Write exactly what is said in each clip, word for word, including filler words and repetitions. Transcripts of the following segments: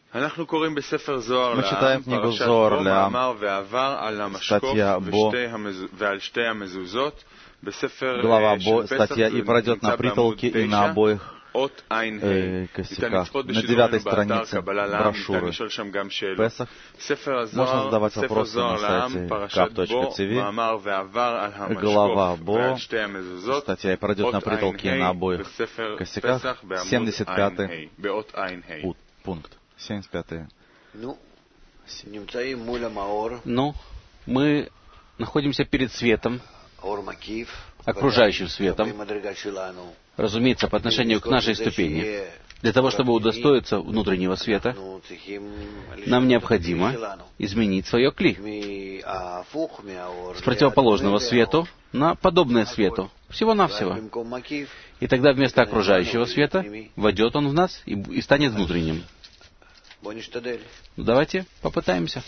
Мы читаем книгу Зоар Леам, статья Бо, глава Бо, статья «И пройдет на притолке и на обоих э, косяках». На девятой странице брошюры Песах. Можно задавать вопросы на сайте кав точка ти ви. Глава Бо, статья «И пройдет на притолке и на обоих косяках», семьдесят пятый пункт. семьдесят пятый. Ну, мы находимся перед светом, окружающим светом, разумеется, по отношению к нашей ступени. Для того, чтобы удостоиться внутреннего света, нам необходимо изменить свое кли с противоположного свету на подобное свету, всего-навсего. И тогда вместо окружающего света войдет он в нас и, и станет внутренним. Давайте попытаемся,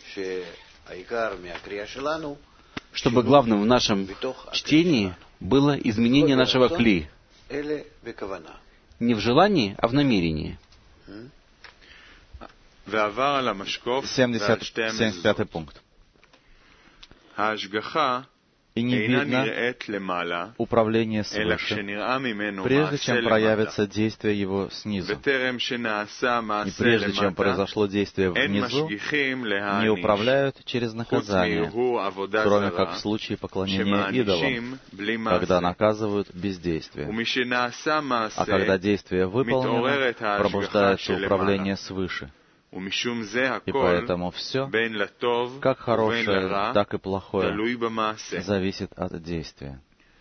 чтобы главным в нашем чтении было изменение нашего кли. Не в желании, а в намерении. семьдесят пятый пункт. И не видно управление свыше, прежде чем проявится действие его снизу. И прежде чем произошло действие внизу, не управляют через наказание, кроме как в случае поклонения идолам, когда наказывают бездействие. А когда действие выполнено, пробуждается управление свыше. И поэтому все, как хорошее, так и плохое, зависит от действия.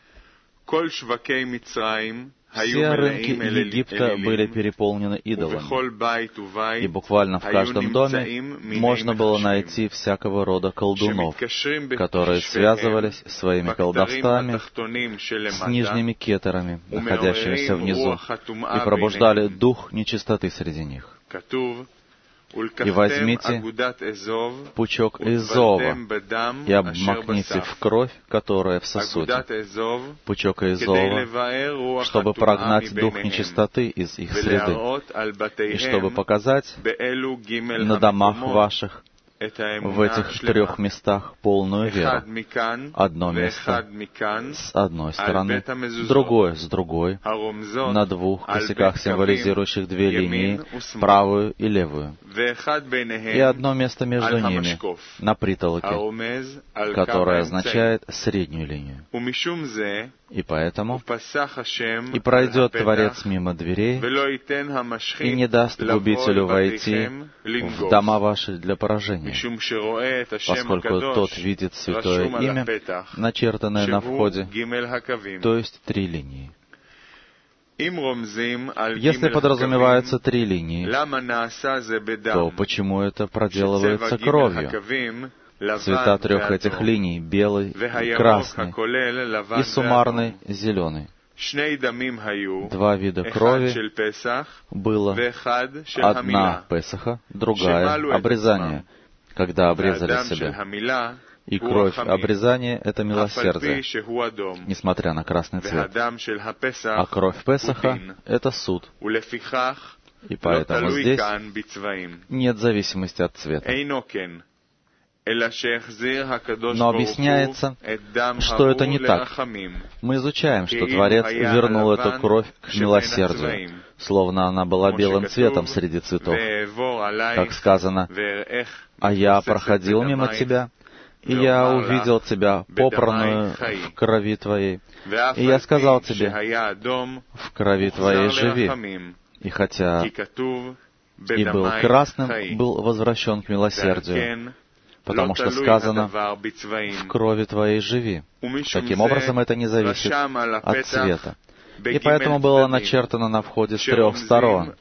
Все рынки Египта были переполнены идолами, и буквально в каждом доме можно было найти всякого рода колдунов, которые связывались своими колдовствами с нижними кетерами, находящимися внизу, и пробуждали дух нечистоты среди них. И возьмите пучок Эзова и обмакните в кровь, которая в сосуде. Пучок Эзова, чтобы прогнать дух нечистоты из их среды, и чтобы показать на домах ваших в этих трех местах полную веру. Одно место с одной стороны, другое с другой, на двух косяках, символизирующих две линии, правую и левую. И одно место между ними, на притолоке, которое означает среднюю линию. И поэтому и пройдет Творец мимо дверей, и не даст губителю войти в дома ваши для поражения, поскольку тот видит святое имя, начертанное на входе, то есть три линии. Если подразумеваются три линии, то почему это проделывается кровью? Цвета трех этих линий — белый, красный и суммарный зеленый. Два вида крови было: одна Песаха, другая обрезание, когда обрезали себя. И кровь обрезания — это милосердие, несмотря на красный цвет. А кровь Песаха — это суд. И поэтому здесь нет зависимости от цвета. Но объясняется, что это не так. Мы изучаем, что Творец вернул эту кровь к милосердию, словно она была белым цветом среди цветов. Как сказано: «А я проходил мимо тебя, и я увидел тебя попранную в крови твоей, и я сказал тебе: в крови твоей живи». И хотя и был красным, был возвращен к милосердию, потому что сказано: «В крови твоей живи». Таким образом, это не зависит от цвета. И поэтому было начертано на входе с трех сторон.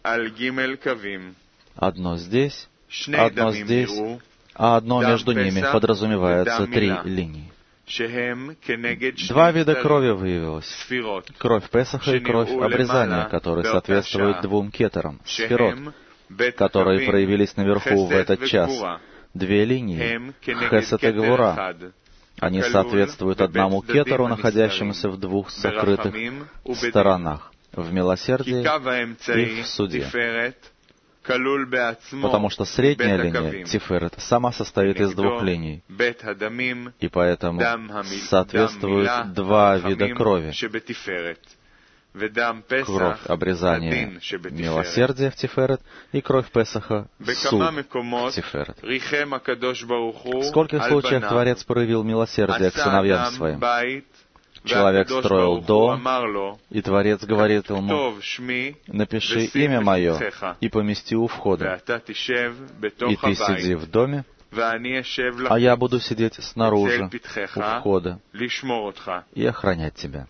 Одно здесь, одно здесь, а одно между ними подразумевается три линии. Два вида крови выявилось: кровь Песаха и кровь обрезания, которые соответствуют двум кетерам, сфирот, которые проявились наверху в этот час. Две линии — Хесед и Гвура. Они соответствуют одному кетеру, находящемуся в двух сокрытых сторонах — в милосердии и в суде. потому что средняя линия, Тиферет, сама состоит из двух линий, и поэтому соответствуют два вида крови. Кровь обрезания милосердия в Тиферет и кровь Песаха суд в Тиферет. В скольких случаях Творец проявил милосердие к сыновьям своим? Человек строил дом, и Творец говорит ему: «Напиши имя мое и помести у входа, и ты сиди в доме, а я буду сидеть снаружи, у входа, и охранять тебя».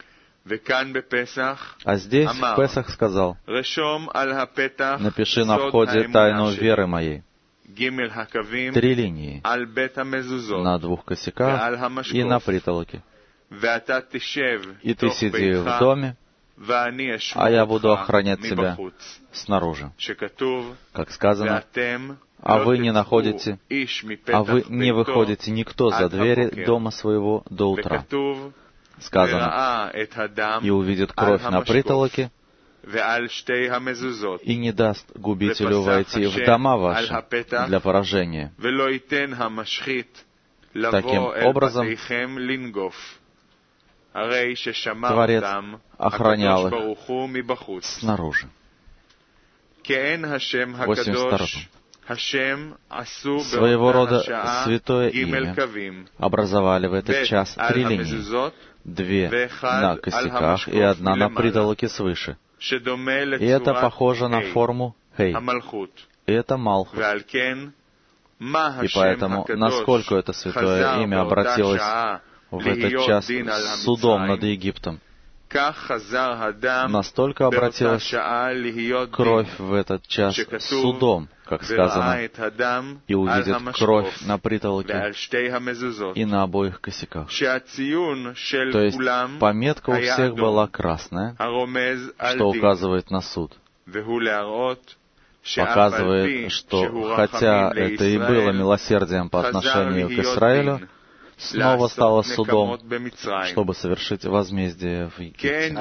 А здесь в Песах сказал: «Напиши на входе тайну веры моей». Три линии на двух косяках и на притолоке. И ты сиди в доме, а я буду охранять тебя снаружи. Как сказано: «А вы не находите, а вы не выходите никто за двери дома своего до утра». Сказано: «И увидит кровь на притолоке, и не даст губителю войти в дома ваши для поражения». Таким образом, Творец охранял их снаружи. восемьдесят второй. Своего рода святое имя образовали в этот час три линии, две на косяках и одна на притолоке свыше. И это похоже на форму Хей. И это Малхут. И поэтому, насколько это святое имя обратилось в этот час с судом над Египтом, настолько обратилась кровь в этот час с судом, как сказано: «И увидит кровь на притолоке и на обоих косяках». То есть пометка у всех была красная, что указывает на суд. Показывает, что хотя это и было милосердием по отношению к Израилю, снова стало судом, чтобы совершить возмездие в Египте.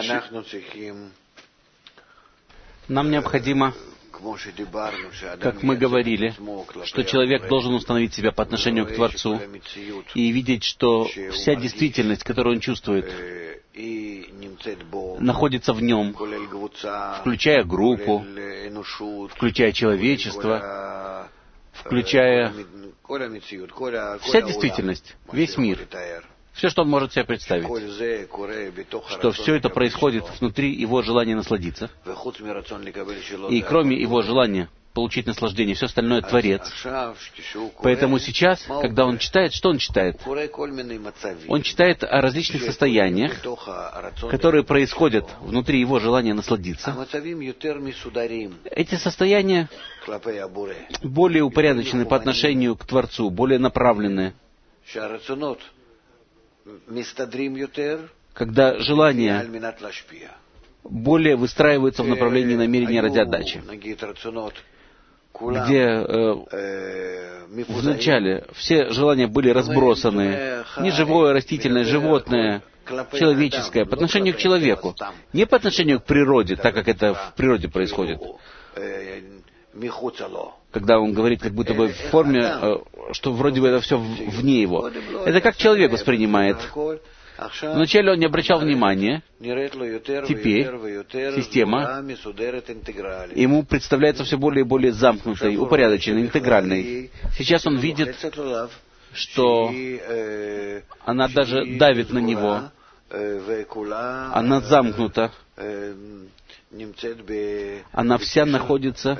Нам необходимо, как мы говорили, что человек должен установить себя по отношению к Творцу и видеть, что вся действительность, которую он чувствует, находится в нем, включая группу, включая человечество, включая вся действительность, весь мир, все, что он может себе представить, что все это происходит внутри его желания насладиться, и кроме его желания получить наслаждение, все остальное Творец. Поэтому сейчас, когда он читает, что он читает? Он читает о различных состояниях, которые происходят внутри его желания насладиться. Эти состояния более упорядочены по отношению к Творцу, более направлены. Когда желания более выстраиваются в направлении намерения ради отдачи, где э, вначале все желания были разбросаны, неживое, растительное, животное, человеческое, по отношению к человеку, не по отношению к природе, так как это в природе происходит. Когда он говорит, как будто бы в форме, э, что вроде бы это все вне его. Это как человек воспринимает. Вначале он не обращал внимания. Теперь система ему представляется все более и более замкнутой, упорядоченной, интегральной. Сейчас он видит, что она даже давит на него. Она замкнута. Она вся находится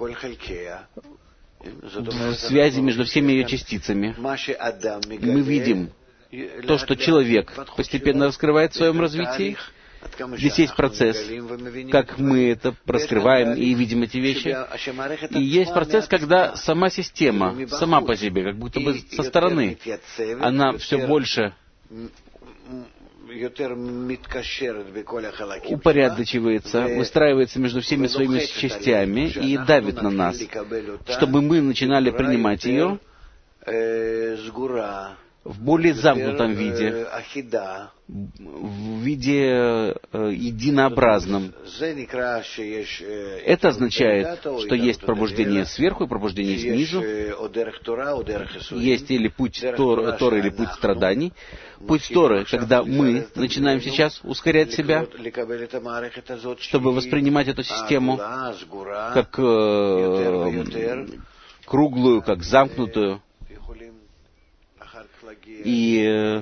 в связи между всеми ее частицами. Мы видим то, что человек постепенно раскрывает в своем развитии. Здесь есть процесс, как мы это раскрываем и видим эти вещи. И есть процесс, когда сама система, сама по себе, как будто бы со стороны, она все больше упорядочивается, выстраивается между всеми своими частями и давит на нас, чтобы мы начинали принимать ее. в более замкнутом виде, в виде единообразном. Это означает, что есть пробуждение сверху и пробуждение снизу, есть или путь Торы, Торы или путь страданий. Путь Торы, когда мы начинаем сейчас ускорять себя, чтобы воспринимать эту систему как э, круглую, как замкнутую, и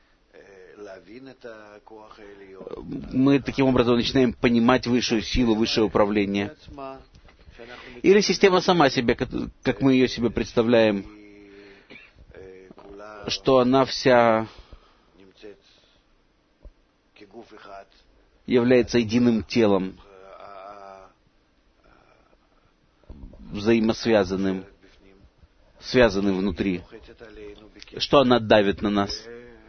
мы таким образом начинаем понимать высшую силу, высшее управление. Или система сама себе, как мы ее себе представляем, что она вся является единым телом, взаимосвязанным, связанным внутри, что она давит на нас,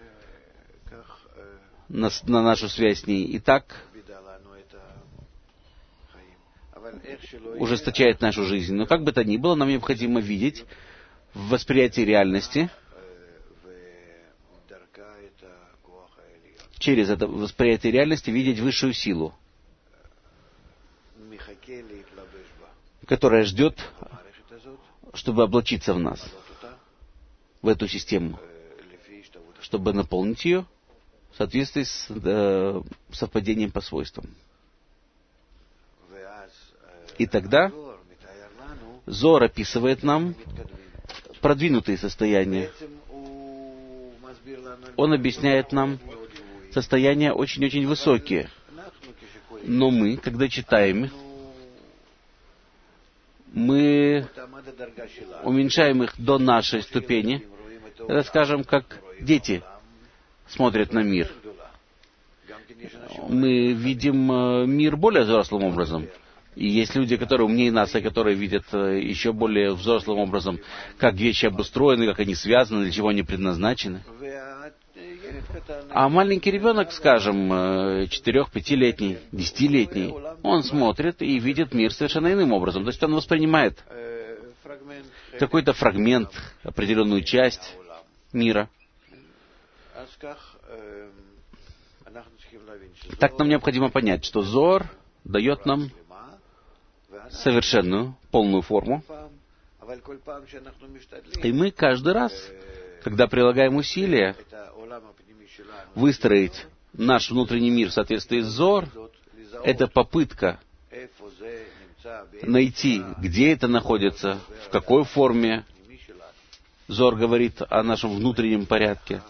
на, на нашу связь с ней, и так ужесточает нашу жизнь. Но как бы то ни было, нам необходимо видеть в восприятии реальности, через это восприятие реальности видеть высшую силу, которая ждет, чтобы облачиться в нас, в эту систему, чтобы наполнить ее в соответствии с э, совпадением по свойствам. И тогда Зоар описывает нам продвинутые состояния. Он объясняет нам состояния очень-очень высокие. Но мы, когда читаем, мы уменьшаем их до нашей ступени. Это, скажем, как дети смотрят на мир. Мы видим мир более взрослым образом. И есть люди, которые умнее нас, и которые видят еще более взрослым образом, как вещи обустроены, как они связаны, для чего они предназначены. А маленький ребенок, скажем, четырех-пятилетний, десятилетний, он смотрит и видит мир совершенно иным образом. То есть он воспринимает какой-то фрагмент, определенную часть мира. Так нам необходимо понять, что Зоар дает нам совершенную, полную форму. И мы каждый раз, когда прилагаем усилия выстроить наш внутренний мир в соответствии с Зоар, это попытка найти, где это находится, в какой форме. Зоар говорит о нашем внутреннем порядке.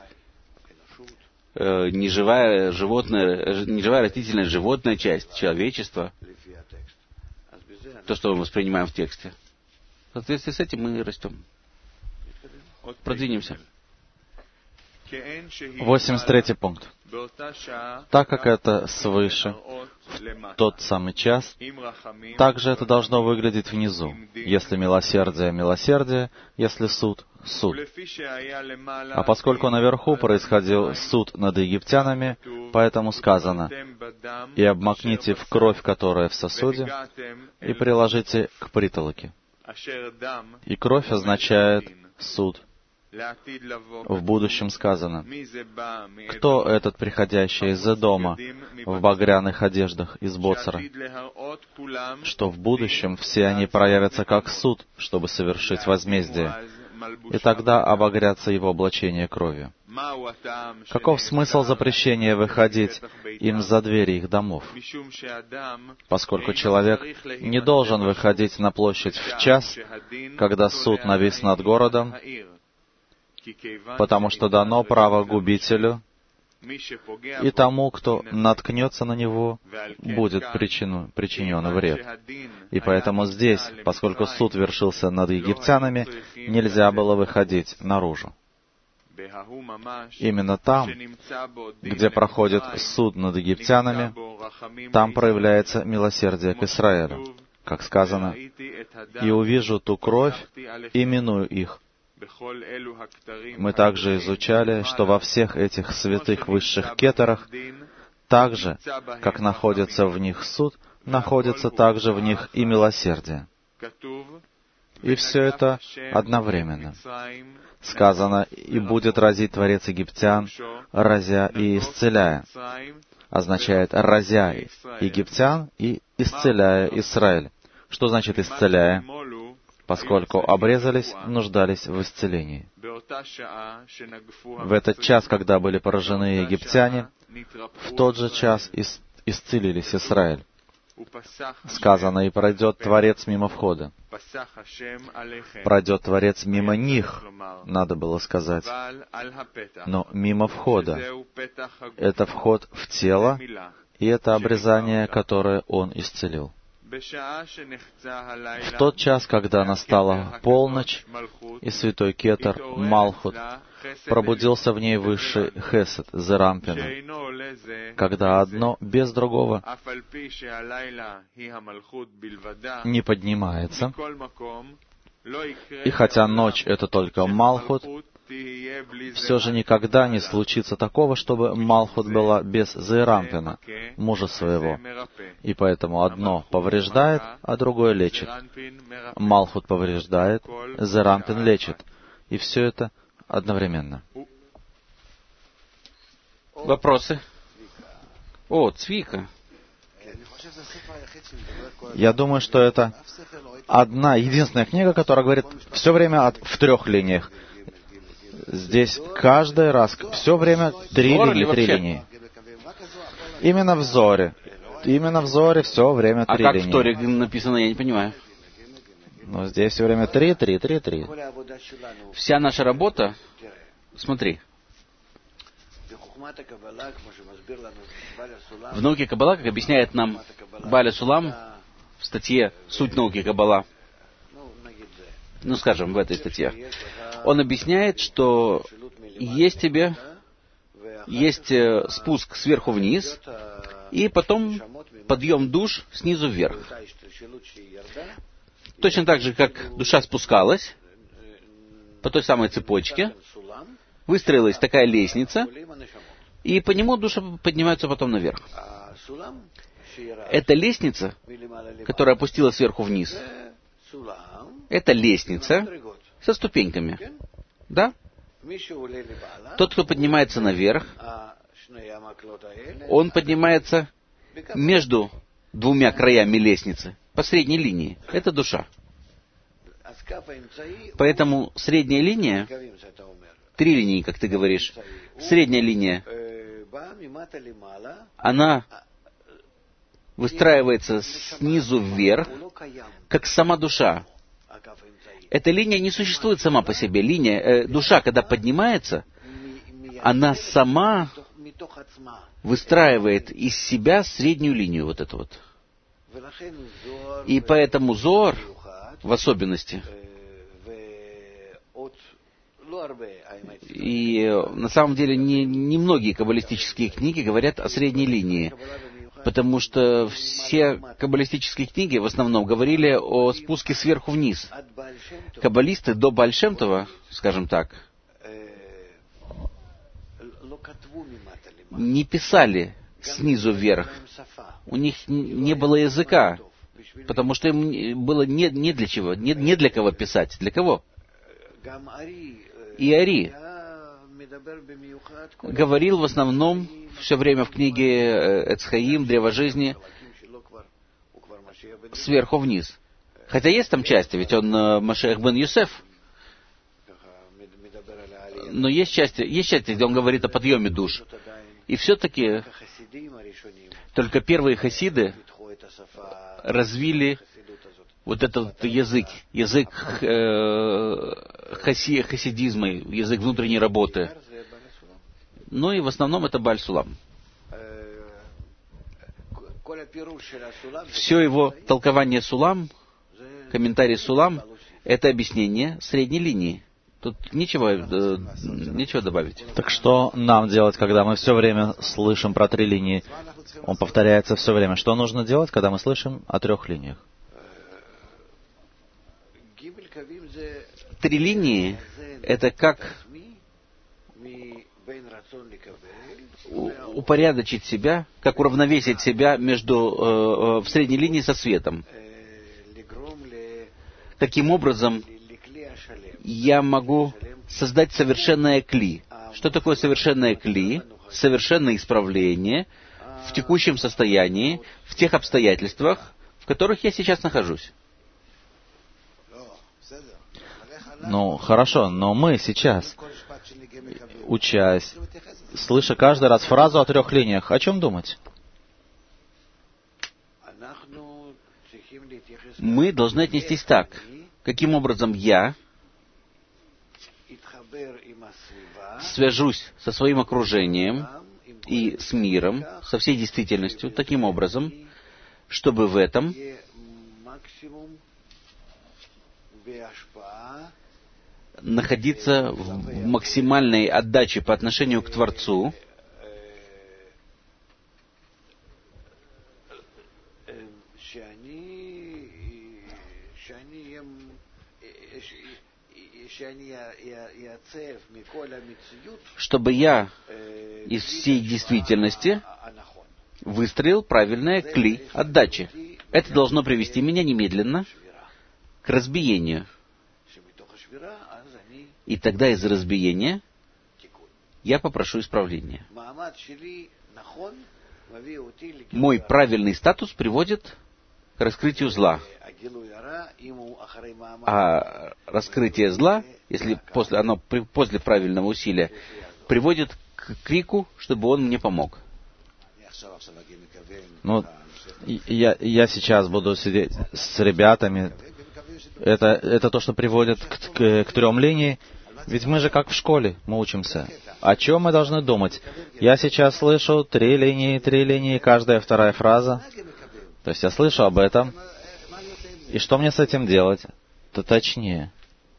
Неживая животная, неживая растительная животная часть человечества, то, что мы воспринимаем в тексте. В соответствии с этим мы растем. Продвинемся. восемьдесят третий пункт. Так как это свыше, в тот самый час, также это должно выглядеть внизу. Если милосердие — милосердие, если суд — суд. А поскольку наверху происходил суд над египтянами, поэтому сказано: «И обмакните в кровь, которая в сосуде, и приложите к притолоке». И кровь означает суд. В будущем сказано: «Кто этот приходящий из Эдома в багряных одеждах из Боцера?» Что в будущем все они проявятся как суд, чтобы совершить возмездие, и тогда обогрятся его облачение кровью. Каков смысл запрещения выходить им за двери их домов? Поскольку человек не должен выходить на площадь в час, когда суд навис над городом, потому что дано право губителю, и тому, кто наткнется на него, будет причину, причинен вред. И поэтому здесь, поскольку суд вершился над египтянами, нельзя было выходить наружу. Именно там, где проходит суд над египтянами, там проявляется милосердие к Израилю, как сказано: «И увижу ту кровь, и миную их». Мы также изучали, что во всех этих святых высших кетерах, так же, как находится в них суд, находится также в них и милосердие. И все это одновременно. Сказано, и будет разить Творец египтян, разя и исцеляя. Означает разя египтян и исцеляя Израиль. Что значит исцеляя? Поскольку обрезались, нуждались в исцелении. В этот час, когда были поражены египтяне, в тот же час ис- исцелились Израиль. Сказано, и пройдет Творец мимо входа. Пройдет Творец мимо них, надо было сказать. Но мимо входа. Это вход в тело, и это обрезание, которое Он исцелил. В тот час, когда настала полночь, и святой Кетер, Малхут, пробудился в ней высший Хесед, Зерампина, когда одно без другого не поднимается, и хотя ночь — это только Малхут, все же никогда не случится такого, чтобы Малхут была без Зерампина, мужа своего. И поэтому одно повреждает, а другое лечит. Малхут повреждает, Зерампин лечит. И все это одновременно. Вопросы? О, Цвика. Я думаю, что это одна, единственная книга, которая говорит все время от, в трех линиях. Здесь каждый раз, все время три линии, три линии. Именно в Зоре. Именно в Зоре все время три линии. А как в Торе написано, я не понимаю. Но здесь все время три, три, три, три. Вся наша работа, смотри, в науке Каббала, как объясняет нам Баля Сулам в статье «Суть науки Каббала», ну, скажем, в этой статье, он объясняет, что есть тебе, есть спуск сверху вниз, и потом подъем душ снизу вверх. Точно так же, как душа спускалась по той самой цепочке, выстроилась такая лестница, и по нему души поднимаются потом наверх. Эта лестница, которая опустилась сверху вниз, это лестница со ступеньками. Да? Тот, кто поднимается наверх, он поднимается между двумя краями лестницы, по средней линии. Это душа. Поэтому средняя линия, три линии, как ты говоришь, средняя линия, она выстраивается снизу вверх, как сама душа. Эта линия не существует сама по себе. Линия, э, душа, когда поднимается, она сама выстраивает из себя среднюю линию, вот эту вот. И поэтому Зоар, в особенности, и на самом деле не, не многие каббалистические книги говорят о средней линии, потому что все каббалистические книги в основном говорили о спуске сверху вниз. Каббалисты до Бааль Шем Това, скажем так, не писали снизу вверх. У них не было языка, потому что им было не, не для чего, не, не для кого писать. Для кого? И Ари говорил в основном все время в книге Эц Хаим, Древо жизни, сверху вниз. Хотя есть там части, ведь он Машиах бен Юсеф. Но есть части, есть части, где он говорит о подъеме душ. И все-таки только первые хасиды развили вот этот язык, язык э, хаси, хасидизма, язык внутренней работы. Ну и в основном это Бааль Сулам. Все его толкование Сулам, комментарий Сулам, это объяснение средней линии. Тут нечего, э, нечего добавить. Так что нам делать, когда мы все время слышим про три линии? Он повторяется все время. Что нужно делать, когда мы слышим о трех линиях? Три линии — это как упорядочить себя, как уравновесить себя между, э, в средней линии со светом. таким образом я могу создать совершенное кли. Что такое совершенное кли? Совершенное исправление в текущем состоянии, в тех обстоятельствах, в которых я сейчас нахожусь. Ну, хорошо, но мы сейчас, учась, слыша каждый раз фразу о трех линиях, о чем думать? Мы должны отнестись так. Каким образом я свяжусь со своим окружением и с миром, со всей действительностью, таким образом, чтобы в этом находиться в максимальной отдаче по отношению к Творцу, чтобы я из всей действительности выстроил правильное кли отдачи. Это должно привести меня немедленно к разбиению. И тогда из разбиения я попрошу исправления. Мой правильный статус приводит к раскрытию зла. А раскрытие зла, если после, оно после правильного усилия, приводит к крику, чтобы он мне помог. Ну, я, я сейчас буду сидеть с ребятами. Это, это то, что приводит к, к, к трем линиям. Ведь мы же как в школе, мы учимся. О чем мы должны думать? Я сейчас слышу три линии, три линии, каждая вторая фраза. То есть я слышу об этом. И что мне с этим делать? То точнее.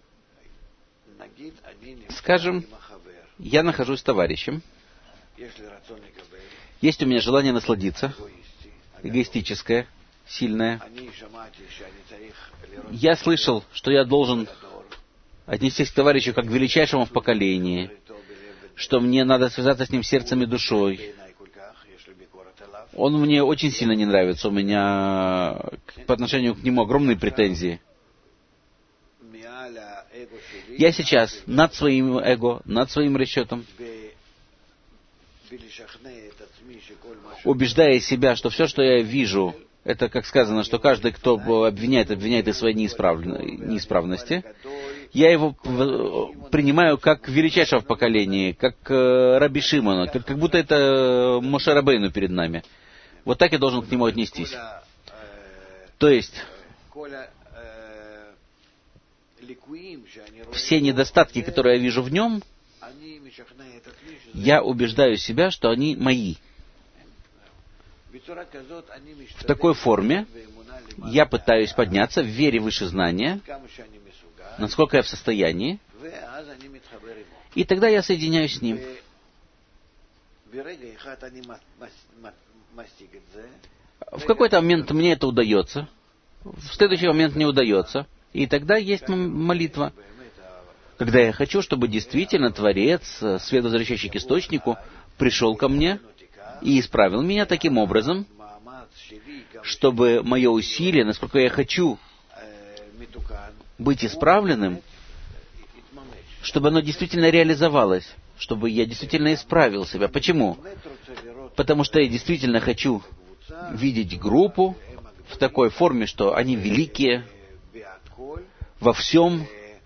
Скажем, я нахожусь с товарищем. Есть у меня желание насладиться, эгоистическое, сильное. Я слышал, что я должен отнестись к товарищу как к величайшему в поколении, что мне надо связаться с ним сердцем и душой. Он мне очень сильно не нравится, у меня по отношению к нему огромные претензии. Я сейчас над своим эго, над своим расчетом, убеждая себя, что все, что я вижу, это, как сказано, что каждый, кто обвиняет, обвиняет из своей неисправности, я его принимаю как величайшего в поколении, как Раби Шимона, как, как будто это Моше Рабейну перед нами. Вот так я должен к нему отнестись. То есть, все недостатки, которые я вижу в нем, я убеждаю себя, что они мои. В такой форме я пытаюсь подняться в вере выше знания, насколько я в состоянии, и тогда я соединяюсь с ним. В какой-то момент мне это удается, в следующий момент не удается, и тогда есть молитва, когда я хочу, чтобы действительно Творец, свет, возвращающий к источнику, пришел ко мне и исправил меня таким образом, чтобы мое усилие, насколько я хочу быть исправленным, чтобы оно действительно реализовалось, чтобы я действительно исправил себя. Почему? Потому что я действительно хочу видеть группу в такой форме, что они великие во всем.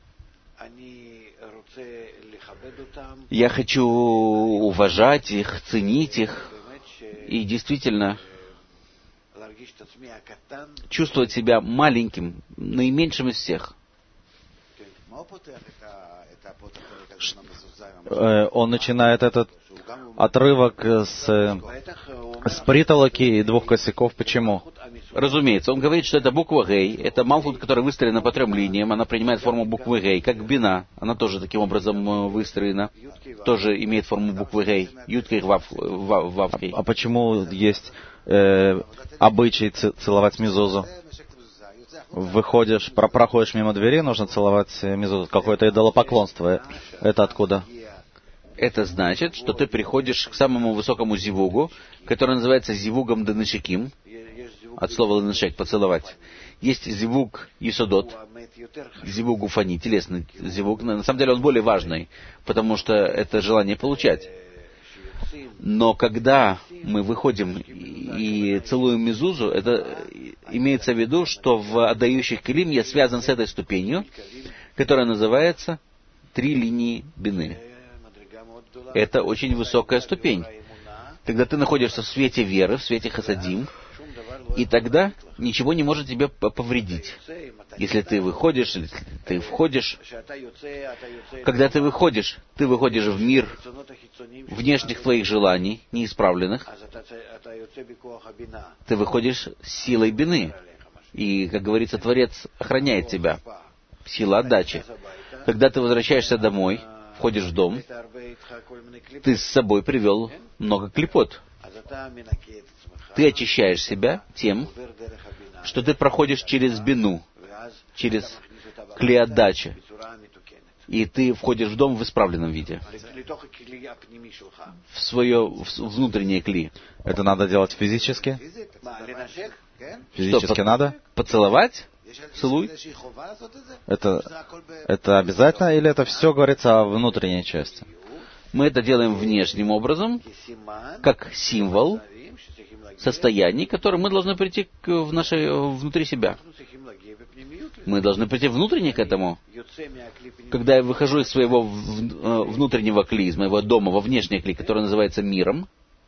Я хочу уважать их, ценить их и действительно чувствовать себя маленьким, наименьшим из всех. Он начинает этот отрывок с, с притолоки и двух косяков. Почему? Разумеется, он говорит, что это буква Гей, это Малхут, которая выстроена по трем линиям, она принимает форму буквы Гей, как Бина, она тоже таким образом выстроена, тоже имеет форму буквы Гей, Ют Гей Вав Гей. А почему есть э, обычай целовать мезузу? Выходишь, про, проходишь мимо двери, нужно целовать мезузу. Какое-то идолопоклонство. Это откуда? Это значит, что ты приходишь к самому высокому зивугу, который называется зивугом Данышиким. от слова ленешек, поцеловать. Есть зивук Исодот, зивук гуфани, телесный зивук. На самом деле он более важный, потому что это желание получать. Но когда мы выходим и целуем мезузу, это имеется в виду, что в отдающих келим я связан с этой ступенью, которая называется три линии бины. Это очень высокая ступень. Когда ты находишься в свете веры, в свете хасадим, и тогда ничего не может тебе повредить. Если ты выходишь, если ты входишь, когда ты выходишь, ты выходишь в мир внешних твоих желаний, неисправленных, ты выходишь с силой бины. И, как говорится, Творец охраняет тебя. Сила отдачи. Когда ты возвращаешься домой, входишь в дом, ты с собой привел много клипот. Ты очищаешь себя тем, что ты проходишь через бину, через кли отдачи, и ты входишь в дом в исправленном виде, в свое внутреннее кли. Это надо делать физически? Физически Что, надо? Поцеловать? Целуй? Это, это обязательно, или это все говорится о внутренней части? Мы это делаем внешним образом, как символ состояний, которые мы должны прийти к, в нашей, внутри себя. Мы должны прийти внутренне к этому. Когда я выхожу из своего внутреннего кли, из моего дома во внешний кли, который называется миром,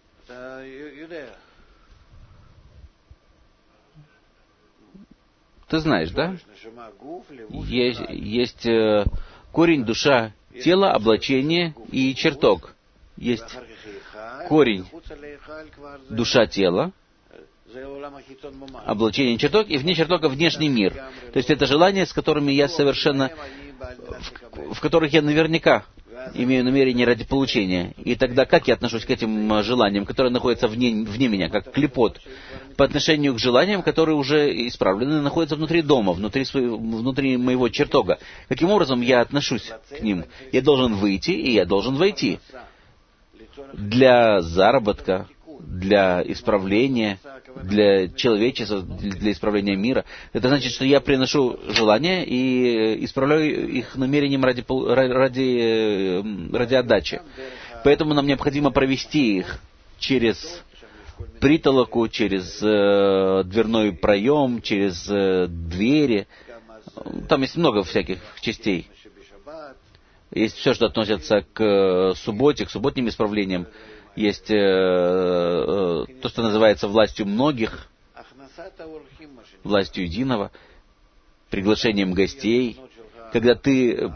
ты знаешь, да? Есть, есть э, корень, душа, тело, облачение и чертог. Есть корень, душа, тело, облачение, чертог, и вне чертога внешний мир. То есть это желания, с которыми я совершенно, в, в которых я наверняка имею намерение ради получения. И тогда как я отношусь к этим желаниям, которые находятся вне, вне меня, как клипот, по отношению к желаниям, которые уже исправлены, находятся внутри дома, внутри, своего, внутри моего чертога. Каким образом я отношусь к ним? Я должен выйти, и я должен войти. Для заработка, для исправления, для человечества, для исправления мира. Это значит, что я приношу желания и исправляю их намерением ради, ради, ради отдачи. Поэтому нам необходимо провести их через притолоку, через э, дверной проем, через э, двери. Там есть много всяких частей. Есть все, что относится к э, субботе, к субботним исправлениям. Есть э, э, то, что называется властью многих, властью единого, приглашением гостей, когда ты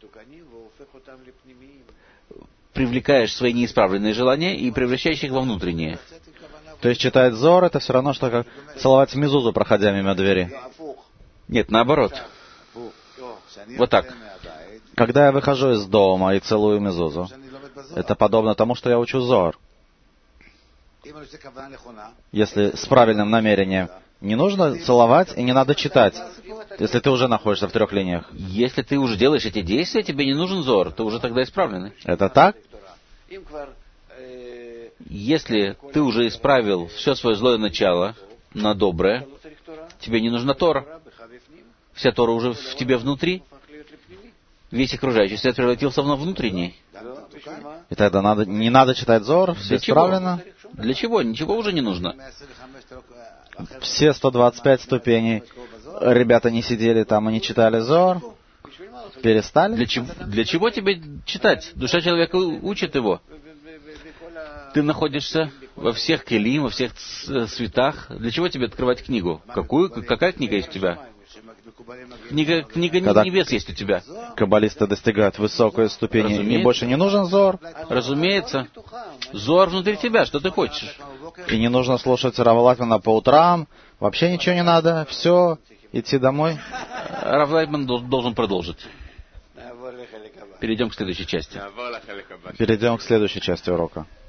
привлекаешь свои неисправленные желания и превращаешь их во внутренние. То есть читать Зор — это все равно, что как целовать мезузу, проходя мимо двери? Нет, наоборот. Вот так. Когда я выхожу из дома и целую мезузу, это подобно тому, что я учу Зор. Если с правильным намерением, не нужно целовать и не надо читать, если ты уже находишься в трех линиях. Если ты уже делаешь эти действия, тебе не нужен Зор, ты уже тогда исправленный. Это так? Если ты уже исправил все свое злое начало на доброе, тебе не нужна Тора. Вся Тора уже в тебе внутри. Весь окружающий свет превратился в внутренний. И тогда надо, не надо читать Зор, все Для исправлено. Чего? Для чего? Ничего уже не нужно. Все сто двадцать пять ступеней. Ребята не сидели там и не читали Зор. Перестали? Для чего, для чего тебе читать? Душа человека учит его. Ты находишься во всех келим, во всех цветах. Для чего тебе открывать книгу? Какую? Какая книга есть у тебя? Книга, книга Когда небес есть у тебя. Каббалисты достигают высокой ступени, Разумеется. им больше не нужен Зор. Разумеется. Зор внутри тебя, что ты хочешь? И не нужно слушать Рава Лайтмана по утрам. Вообще ничего не надо. Все, идти домой. Рав Лайтман должен продолжить. Перейдем к следующей части. Перейдем к следующей части урока.